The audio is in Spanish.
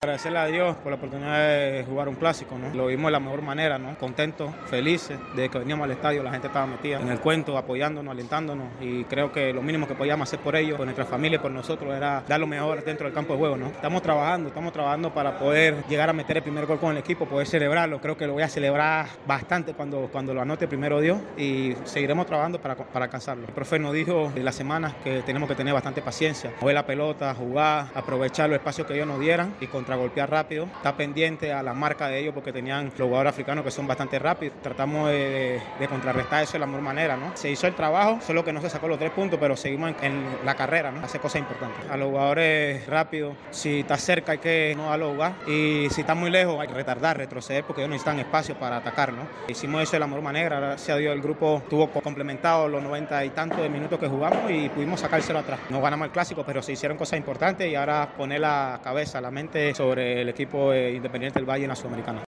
agradecerle a Dios por la oportunidad de jugar un clásico, ¿no? Lo vimos de la mejor manera, ¿no? Contentos, felices, desde que veníamos al estadio la gente estaba metida en el cuento, apoyándonos, alentándonos, y creo que lo mínimo que podíamos hacer por ellos, por nuestra familia y por nosotros, era dar lo mejor dentro del campo de juego, ¿no? Estamos trabajando para poder llegar a meter el primer gol con el equipo, poder celebrarlo. Creo que lo voy a celebrar bastante cuando lo anote primero Dios, y seguiremos trabajando para alcanzarlo. El profe nos dijo en las semanas que tenemos que tener bastante paciencia, mover la pelota, jugar, aprovechar los espacios que ellos nos dieran y contragolpear rápido. Está pendiente a la marca de ellos porque tenían los jugadores africanos que son bastante rápidos. Tratamos de contrarrestar eso de la mejor manera, ¿no? Se hizo el trabajo, solo que no se sacó los 3 puntos, pero seguimos en la carrera, ¿no? Hace cosas importantes. A los jugadores rápidos, si está cerca hay que no darlo jugar, y si está muy lejos hay que retardar, retroceder, porque ellos necesitan espacio para atacar, ¿no? Hicimos eso de la mejor manera. Gracias a Dios el grupo estuvo complementado los 90 y tantos de minutos que jugamos y pudimos sacárselo atrás. No ganamos el clásico, pero se hicieron cosas importantes, y ahora poner la cabeza, la mente sobre el equipo Independiente del Valle en la Sudamericana.